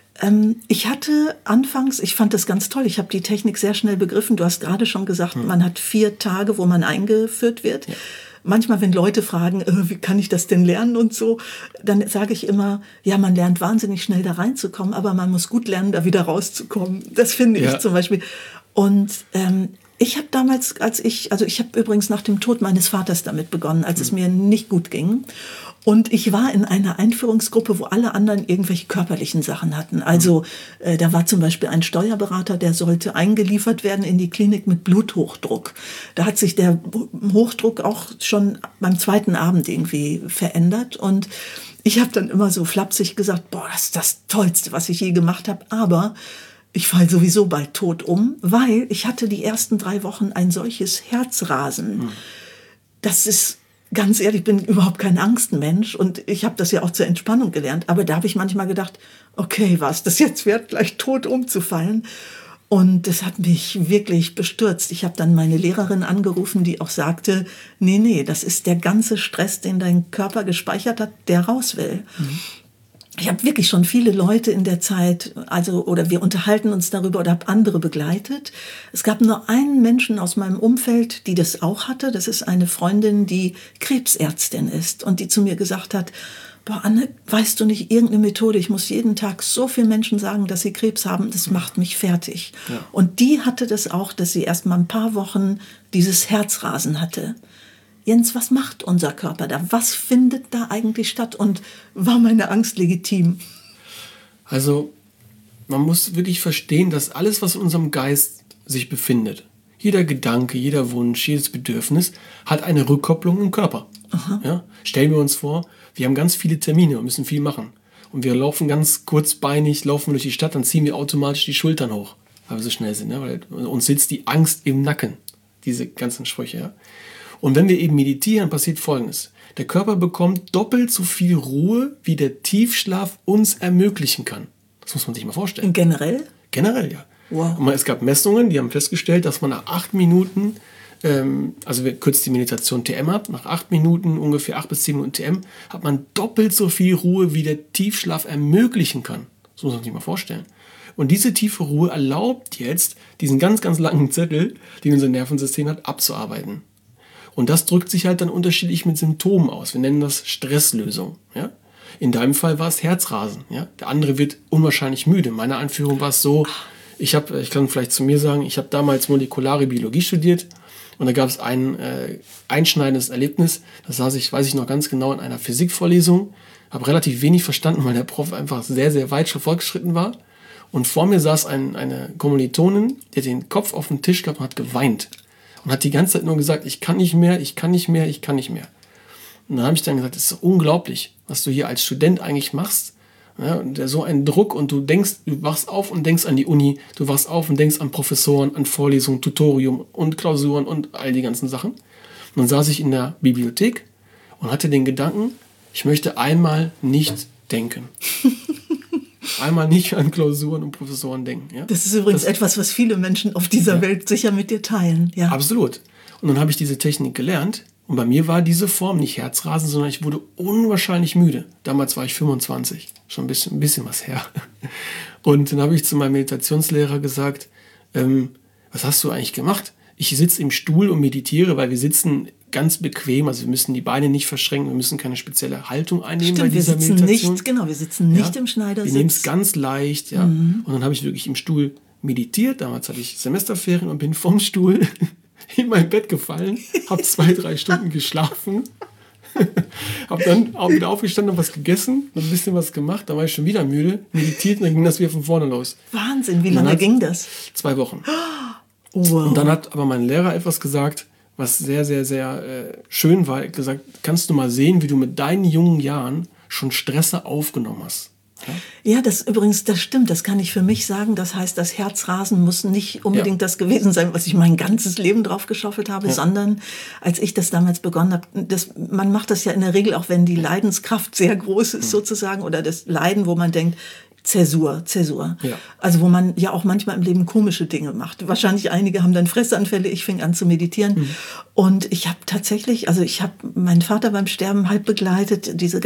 Ich hatte anfangs, ich fand das ganz toll, ich habe die Technik sehr schnell begriffen. Du hast gerade schon gesagt, man hat 4 Tage, wo man eingeführt wird. Ja. Manchmal, wenn Leute fragen, wie kann ich das denn lernen und so, dann sage ich immer, ja, man lernt wahnsinnig schnell da reinzukommen, aber man muss gut lernen, da wieder rauszukommen. Das finde ich zum Beispiel. Und ich habe damals, ich habe übrigens nach dem Tod meines Vaters damit begonnen, als es mir nicht gut ging. Und ich war in einer Einführungsgruppe, wo alle anderen irgendwelche körperlichen Sachen hatten. Also da war zum Beispiel ein Steuerberater, der sollte eingeliefert werden in die Klinik mit Bluthochdruck. Da hat sich der Hochdruck auch schon beim 2. Abend irgendwie verändert. Und ich habe dann immer so flapsig gesagt, boah, das ist das Tollste, was ich je gemacht habe. Aber ich falle sowieso bald tot um, weil ich hatte die ersten 3 Wochen ein solches Herzrasen. Das ist... Ganz ehrlich, ich bin überhaupt kein Angstmensch und ich habe das ja auch zur Entspannung gelernt. Aber da habe ich manchmal gedacht, okay, was das jetzt wert, gleich tot umzufallen. Und das hat mich wirklich bestürzt. Ich habe dann meine Lehrerin angerufen, die auch sagte, nee, das ist der ganze Stress, den dein Körper gespeichert hat, der raus will. Ich habe wirklich schon viele Leute in der Zeit, oder wir unterhalten uns darüber oder habe andere begleitet. Es gab nur einen Menschen aus meinem Umfeld, die das auch hatte. Das ist eine Freundin, die Krebsärztin ist und die zu mir gesagt hat, boah, Anne, weißt du nicht irgendeine Methode? Ich muss jeden Tag so vielen Menschen sagen, dass sie Krebs haben. Das macht mich fertig. Ja. Und die hatte das auch, dass sie erst mal ein paar Wochen dieses Herzrasen hatte. Jens, was macht unser Körper da? Was findet da eigentlich statt? Und war meine Angst legitim? Also, man muss wirklich verstehen, dass alles, was in unserem Geist sich befindet, jeder Gedanke, jeder Wunsch, jedes Bedürfnis, hat eine Rückkopplung im Körper. Ja? Stellen wir uns vor, wir haben ganz viele Termine und müssen viel machen. Und wir laufen ganz kurzbeinig, laufen durch die Stadt, dann ziehen wir automatisch die Schultern hoch, weil wir so schnell sind. Ja? Weil uns sitzt die Angst im Nacken, diese ganzen Sprüche. Ja? Und wenn wir eben meditieren, passiert Folgendes. Der Körper bekommt doppelt so viel Ruhe, wie der Tiefschlaf uns ermöglichen kann. Das muss man sich mal vorstellen. Generell? Generell, ja. Wow. Und es gab Messungen, die haben festgestellt, dass man nach 8 Minuten, also wer kürzt die Meditation TM ab, nach 8 Minuten, ungefähr 8 bis 10 Minuten TM, hat man doppelt so viel Ruhe, wie der Tiefschlaf ermöglichen kann. Das muss man sich mal vorstellen. Und diese tiefe Ruhe erlaubt jetzt, diesen ganz, ganz langen Zettel, den unser Nervensystem hat, abzuarbeiten. Und das drückt sich halt dann unterschiedlich mit Symptomen aus. Wir nennen das Stresslösung. Ja? In deinem Fall war es Herzrasen. Ja? Der andere wird unwahrscheinlich müde. In meiner Einführung war es so, ich kann vielleicht zu mir sagen, ich habe damals molekulare Biologie studiert und da gab es ein einschneidendes Erlebnis. Da saß ich, weiß ich noch ganz genau, in einer Physikvorlesung, habe relativ wenig verstanden, weil der Prof einfach sehr, sehr weit schon fortgeschritten war. Und vor mir saß eine Kommilitonin, die hat den Kopf auf den Tisch gehabt und hat geweint. Und hat die ganze Zeit nur gesagt, ich kann nicht mehr, ich kann nicht mehr, ich kann nicht mehr. Und dann habe ich dann gesagt, das ist unglaublich, was du hier als Student eigentlich machst. Ja, und so ein Druck und du wachst auf und denkst an die Uni, du wachst auf und denkst an Professoren, an Vorlesungen, Tutorium und Klausuren und all die ganzen Sachen. Und dann saß ich in der Bibliothek und hatte den Gedanken, ich möchte einmal nicht denken. einmal nicht an Klausuren und Professoren denken. Ja? Das ist übrigens etwas, was viele Menschen auf dieser Welt sicher mit dir teilen. Ja. Absolut. Und dann habe ich diese Technik gelernt. Und bei mir war diese Form nicht Herzrasen, sondern ich wurde unwahrscheinlich müde. Damals war ich 25, schon ein bisschen was her. Und dann habe ich zu meinem Meditationslehrer gesagt, was hast du eigentlich gemacht? Ich sitze im Stuhl und meditiere, weil wir sitzen ganz bequem, also wir müssen die Beine nicht verschränken, wir müssen keine spezielle Haltung einnehmen bei dieser Meditation. Wir sitzen nicht im Schneidersitz. Wir nehmen es ganz leicht, ja. Und dann habe ich wirklich im Stuhl meditiert. Damals hatte ich Semesterferien und bin vom Stuhl in mein Bett gefallen, habe 2-3 Stunden geschlafen, habe dann auch wieder aufgestanden und was gegessen, ein bisschen was gemacht, dann war ich schon wieder müde, meditiert und dann ging das wieder von vorne los. Wahnsinn, wie lange ging das? 2 Wochen. Wow. Und dann hat aber mein Lehrer etwas gesagt, was sehr, sehr, sehr schön war. Er hat gesagt, kannst du mal sehen, wie du mit deinen jungen Jahren schon Stresse aufgenommen hast. Ja, das stimmt, das kann ich für mich sagen. Das heißt, das Herzrasen muss nicht unbedingt das gewesen sein, was ich mein ganzes Leben drauf geschaufelt habe, sondern als ich das damals begonnen habe, man macht das ja in der Regel auch, wenn die Leidenskraft sehr groß ist sozusagen oder das Leiden, wo man denkt, Zäsur. Ja. Also wo man ja auch manchmal im Leben komische Dinge macht. Wahrscheinlich einige haben dann Fressanfälle, ich fing an zu meditieren. Und ich habe tatsächlich, meinen Vater beim Sterben halb begleitet, diese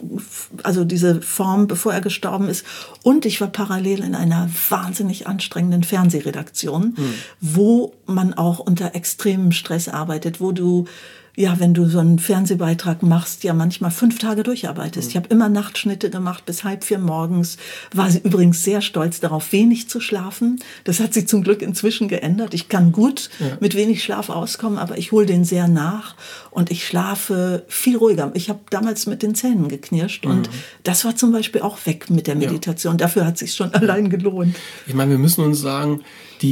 Form, bevor er gestorben ist. Und ich war parallel in einer wahnsinnig anstrengenden Fernsehredaktion, wo man auch unter extremem Stress arbeitet, wo du wenn du so einen Fernsehbeitrag machst, manchmal 5 Tage durcharbeitest. Ich habe immer Nachtschnitte gemacht bis 3:30 morgens. War übrigens sehr stolz darauf, wenig zu schlafen. Das hat sich zum Glück inzwischen geändert. Ich kann gut mit wenig Schlaf auskommen, aber ich hole den sehr nach und ich schlafe viel ruhiger. Ich habe damals mit den Zähnen geknirscht und das war zum Beispiel auch weg mit der Meditation. Dafür hat es sich schon allein gelohnt. Ich meine, wir müssen uns sagen,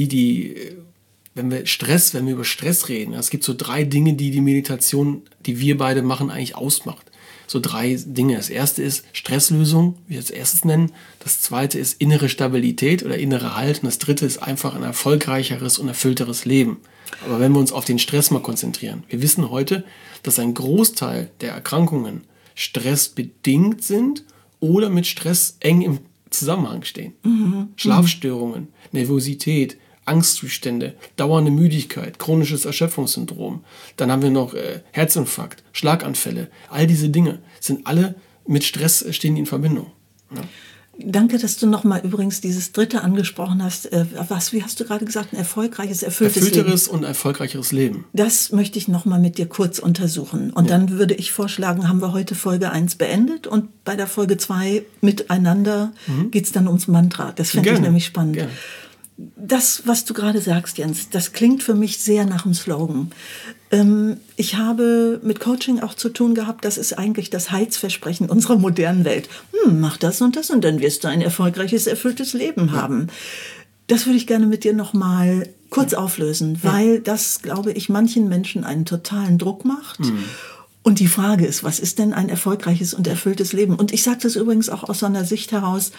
wenn wir über Stress reden, es gibt so 3 Dinge, die Meditation, die wir beide machen, eigentlich ausmacht. So 3 Dinge. Das erste ist Stresslösung, wie wir als erstes nennen. Das zweite ist innere Stabilität oder innere Halt. Und das dritte ist einfach ein erfolgreicheres und erfüllteres Leben. Aber wenn wir uns auf den Stress mal konzentrieren. Wir wissen heute, dass ein Großteil der Erkrankungen stressbedingt sind oder mit Stress eng im Zusammenhang stehen. Schlafstörungen, Nervosität, Angstzustände, dauernde Müdigkeit, chronisches Erschöpfungssyndrom. Dann haben wir noch Herzinfarkt, Schlaganfälle. All diese Dinge sind alle mit Stress stehen in Verbindung. Ja. Danke, dass du nochmal übrigens dieses dritte angesprochen hast. Wie hast du gerade gesagt? Ein erfolgreiches, erfüllteres und erfolgreicheres Leben. Das möchte ich nochmal mit dir kurz untersuchen. Und dann würde ich vorschlagen, haben wir heute Folge 1 beendet und bei der Folge 2 miteinander geht es dann ums Mantra. Das finde ich nämlich spannend. Gerne. Das, was du gerade sagst, Jens, das klingt für mich sehr nach einem Slogan. Ich habe mit Coaching auch zu tun gehabt, das ist eigentlich das Heilsversprechen unserer modernen Welt. Mach das und dann wirst du ein erfolgreiches, erfülltes Leben haben. Das würde ich gerne mit dir noch mal kurz auflösen, weil das, glaube ich, manchen Menschen einen totalen Druck macht. Und die Frage ist, was ist denn ein erfolgreiches und erfülltes Leben? Und ich sage das übrigens auch aus so einer Sicht heraus,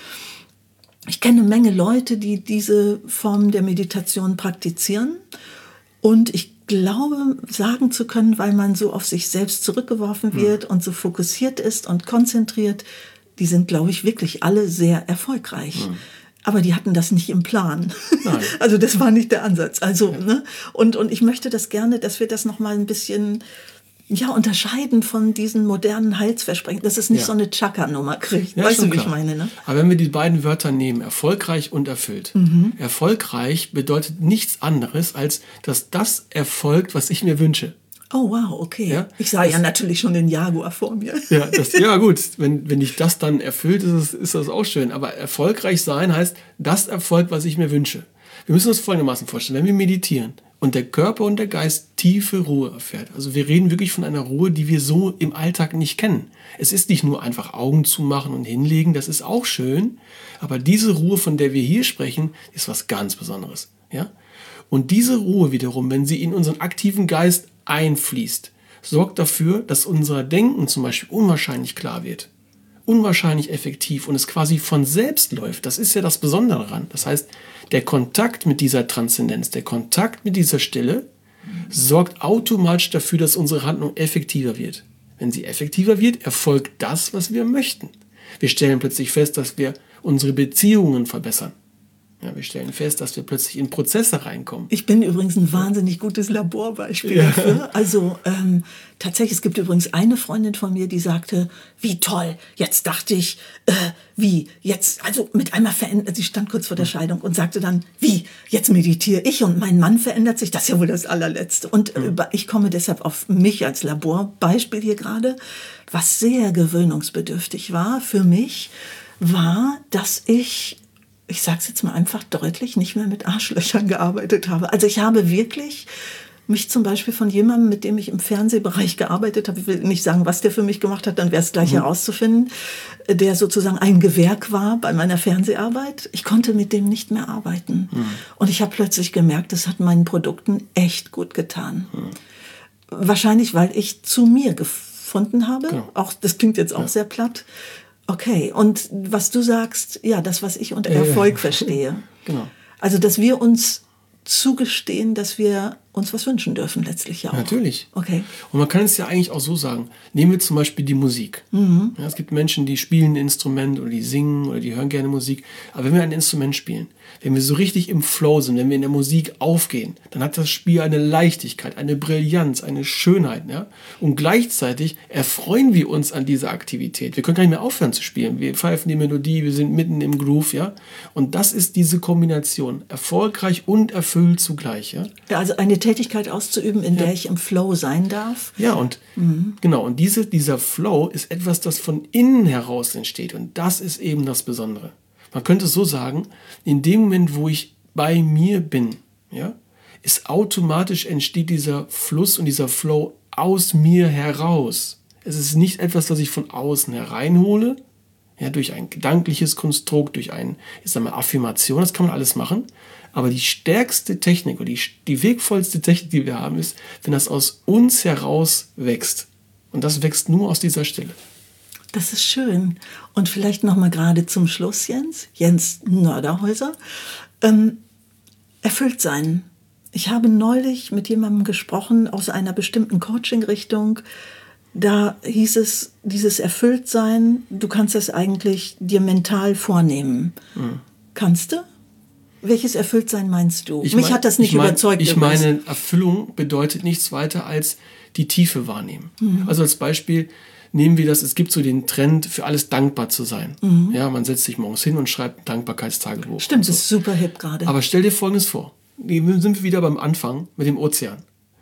ich kenne eine Menge Leute, die diese Form der Meditation praktizieren. Und ich glaube, sagen zu können, weil man so auf sich selbst zurückgeworfen wird und so fokussiert ist und konzentriert, die sind, glaube ich, wirklich alle sehr erfolgreich. Aber die hatten das nicht im Plan. Nein. Also das war nicht der Ansatz. Also, Und ich möchte das gerne, dass wir das noch mal ein bisschen unterscheiden von diesen modernen Heilsversprechen, dass es nicht so eine Chakra-Nummer kriegt. Ja, weißt du, wie ich meine? Ne? Aber wenn wir die beiden Wörter nehmen, erfolgreich und erfüllt. Erfolgreich bedeutet nichts anderes, als dass das erfolgt, was ich mir wünsche. Oh, wow, okay. Ja? Ich sah natürlich schon den Jaguar vor mir. Ja, gut, wenn dich das dann erfüllt, ist das auch schön. Aber erfolgreich sein heißt, das Erfolg, was ich mir wünsche. Wir müssen uns folgendermaßen vorstellen, wenn wir meditieren und der Körper und der Geist tiefe Ruhe erfährt. Also wir reden wirklich von einer Ruhe, die wir so im Alltag nicht kennen. Es ist nicht nur einfach Augen zumachen und hinlegen, das ist auch schön, aber diese Ruhe, von der wir hier sprechen, ist was ganz Besonderes. Ja? Und diese Ruhe wiederum, wenn sie in unseren aktiven Geist einfließt, sorgt dafür, dass unser Denken zum Beispiel unwahrscheinlich klar wird, unwahrscheinlich effektiv und es quasi von selbst läuft. Das ist ja das Besondere daran. Das heißt, der Kontakt mit dieser Transzendenz, der Kontakt mit dieser Stille sorgt automatisch dafür, dass unsere Handlung effektiver wird. Wenn sie effektiver wird, erfolgt das, was wir möchten. Wir stellen plötzlich fest, dass wir unsere Beziehungen verbessern. Ja, wir stellen fest, dass wir plötzlich in Prozesse reinkommen. Ich bin übrigens ein wahnsinnig gutes Laborbeispiel dafür. Also tatsächlich, es gibt übrigens eine Freundin von mir, die sagte, wie toll, jetzt dachte ich, also mit einmal verändert, sie stand kurz vor der Scheidung und sagte dann, jetzt meditiere ich und mein Mann verändert sich, das ist ja wohl das Allerletzte. Und ich komme deshalb auf mich als Laborbeispiel hier gerade, was sehr gewöhnungsbedürftig war für mich, war, dass ich sage es jetzt mal einfach deutlich, nicht mehr mit Arschlöchern gearbeitet habe. Also ich habe wirklich mich zum Beispiel von jemandem, mit dem ich im Fernsehbereich gearbeitet habe, ich will nicht sagen, was der für mich gemacht hat, dann wäre es gleich herauszufinden, der sozusagen ein Gewerk war bei meiner Fernseharbeit. Ich konnte mit dem nicht mehr arbeiten. Und ich habe plötzlich gemerkt, das hat meinen Produkten echt gut getan. Wahrscheinlich, weil ich zu mir gefunden habe. Genau. Auch, das klingt jetzt auch sehr platt. Okay, und was du sagst, ja, das, was ich unter Erfolg verstehe. Genau. Also, dass wir uns zugestehen, dass wir uns was wünschen dürfen, letztlich ja auch. Natürlich. Okay. Und man kann es ja eigentlich auch so sagen. Nehmen wir zum Beispiel die Musik. Ja, es gibt Menschen, die spielen ein Instrument oder die singen oder die hören gerne Musik. Aber wenn wir ein Instrument spielen, wenn wir so richtig im Flow sind, wenn wir in der Musik aufgehen, dann hat das Spiel eine Leichtigkeit, eine Brillanz, eine Schönheit. Ja? Und gleichzeitig erfreuen wir uns an dieser Aktivität. Wir können gar nicht mehr aufhören zu spielen. Wir pfeifen die Melodie, wir sind mitten im Groove. Ja? Und das ist diese Kombination. Erfolgreich und erfüllt zugleich. Ja? Ja, also eine Tätigkeit auszuüben, in der ich im Flow sein darf. Ja, und genau, und dieser Flow ist etwas, das von innen heraus entsteht. Und das ist eben das Besondere. Man könnte so sagen, in dem Moment, wo ich bei mir bin, ja, ist automatisch entsteht dieser Fluss und dieser Flow aus mir heraus. Es ist nicht etwas, das ich von außen hereinhole, ja, durch ein gedankliches Konstrukt, durch eine Affirmation, das kann man alles machen. Aber die stärkste Technik oder die wegvollste Technik, die wir haben, ist, wenn das aus uns heraus wächst. Und das wächst nur aus dieser Stille. Das ist schön. Und vielleicht noch mal gerade zum Schluss, Jens Nörderhäuser. Erfüllt sein. Ich habe neulich mit jemandem gesprochen aus einer bestimmten Coaching-Richtung. Da hieß es, dieses Erfülltsein, du kannst das eigentlich dir mental vornehmen. Kannst du? Welches Erfülltsein meinst du? Mich hat das nicht überzeugt. Ich meine, Erfüllung bedeutet nichts weiter als die Tiefe wahrnehmen. Also als Beispiel nehmen wir das, es gibt so den Trend, für alles dankbar zu sein. Ja, man setzt sich morgens hin und schreibt ein Dankbarkeitstagebuch. Stimmt, das ist super hip gerade. Aber stell dir Folgendes vor. Sind wir wieder beim Anfang mit dem Ozean.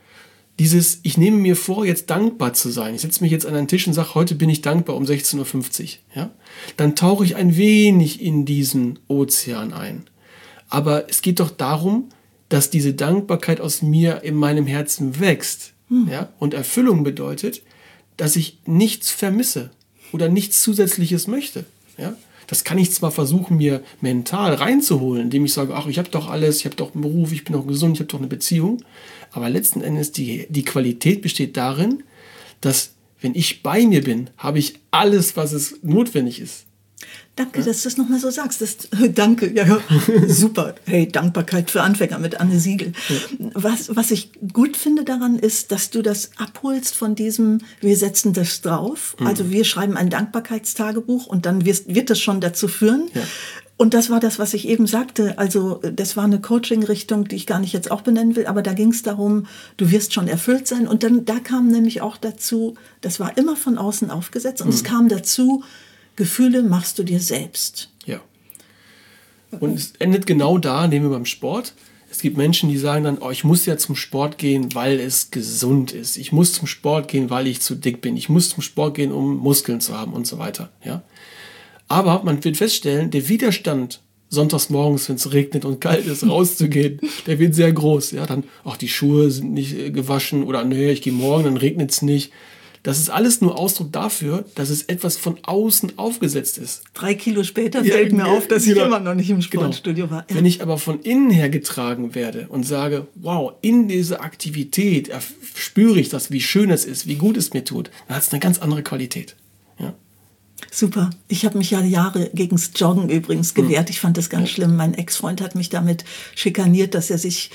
Ich nehme mir vor, jetzt dankbar zu sein. Ich setze mich jetzt an einen Tisch und sage, heute bin ich dankbar um 16.50 Uhr. Ja? Dann tauche ich ein wenig in diesen Ozean ein. Aber es geht doch darum, dass diese Dankbarkeit aus mir in meinem Herzen wächst. Ja? Und Erfüllung bedeutet, dass ich nichts vermisse oder nichts Zusätzliches möchte. Ja? Das kann ich zwar versuchen, mir mental reinzuholen, indem ich sage, ach, ich habe doch alles, ich habe doch einen Beruf, ich bin doch gesund, ich habe doch eine Beziehung. Aber letzten Endes, die Qualität besteht darin, dass, wenn ich bei mir bin, habe ich alles, was es notwendig ist. Danke, dass du das nochmal so sagst. Danke, ja, super. Hey, Dankbarkeit für Anfänger mit Anne Siegel. Ja. Was ich gut finde daran ist, dass du das abholst von diesem, wir setzen das drauf. Also wir schreiben ein Dankbarkeitstagebuch und dann wird das schon dazu führen. Ja. Und das war das, was ich eben sagte. Also das war eine Coaching-Richtung, die ich gar nicht jetzt auch benennen will, aber da ging es darum, du wirst schon erfüllt sein. Und dann da kam nämlich auch dazu, das war immer von außen aufgesetzt und es kam dazu, Gefühle machst du dir selbst. Ja. Und es endet genau da, nehmen wir beim Sport. Es gibt Menschen, die sagen dann, ich muss ja zum Sport gehen, weil es gesund ist. Ich muss zum Sport gehen, weil ich zu dick bin. Ich muss zum Sport gehen, um Muskeln zu haben und so weiter. Ja? Aber man wird feststellen, der Widerstand, sonntags morgens, wenn es regnet und kalt ist, rauszugehen, der wird sehr groß. Ja? Dann, die Schuhe sind nicht gewaschen oder nee, ich gehe morgen, dann regnet es nicht. Das ist alles nur Ausdruck dafür, dass es etwas von außen aufgesetzt ist. 3 Kilo später fällt mir auf, dass ich immer noch nicht im Sportstudio war. Ja. Wenn ich aber von innen her getragen werde und sage, wow, in dieser Aktivität spüre ich das, wie schön es ist, wie gut es mir tut, dann hat es eine ganz andere Qualität. Ja. Super. Ich habe mich ja Jahre gegens Joggen übrigens gewehrt. Ich fand das ganz schlimm. Mein Ex-Freund hat mich damit schikaniert, dass er sich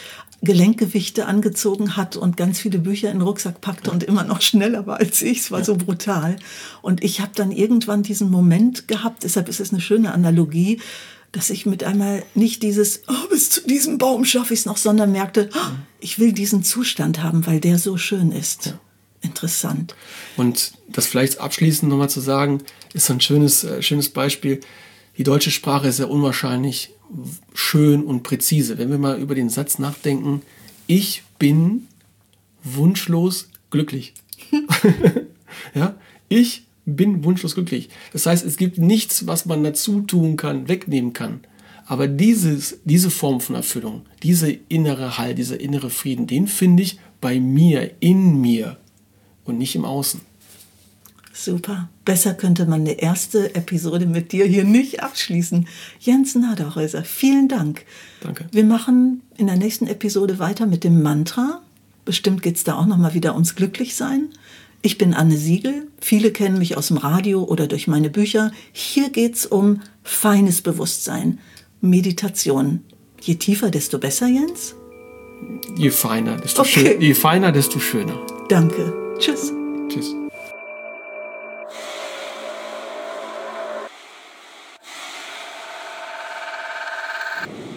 Gelenkgewichte angezogen hat und ganz viele Bücher in den Rucksack packte und immer noch schneller war als ich. Es war so brutal. Und ich habe dann irgendwann diesen Moment gehabt, deshalb ist es eine schöne Analogie, dass ich mit einmal nicht bis zu diesem Baum schaffe ich es noch, sondern merkte, ich will diesen Zustand haben, weil der so schön ist. Ja. Interessant. Und das vielleicht abschließend nochmal zu sagen, ist so ein schönes Beispiel. Die deutsche Sprache ist ja unwahrscheinlich schön und präzise. Wenn wir mal über den Satz nachdenken, ich bin wunschlos glücklich. Ja, ich bin wunschlos glücklich. Das heißt, es gibt nichts, was man dazu tun kann, wegnehmen kann. Aber diese Form von Erfüllung, diese innere Halt, dieser innere Frieden, den finde ich bei mir, in mir und nicht im Außen. Super. Besser könnte man eine erste Episode mit dir hier nicht abschließen. Jens Naderhäuser, vielen Dank. Danke. Wir machen in der nächsten Episode weiter mit dem Mantra. Bestimmt geht es da auch nochmal wieder ums Glücklichsein. Ich bin Anne Siegel. Viele kennen mich aus dem Radio oder durch meine Bücher. Hier geht es um feines Bewusstsein, Meditation. Je tiefer, desto besser, Jens? Je feiner, desto schöner. Je feiner, desto schöner. Danke. Tschüss. Tschüss.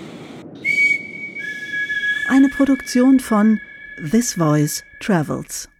Eine Produktion von This Voice Travels.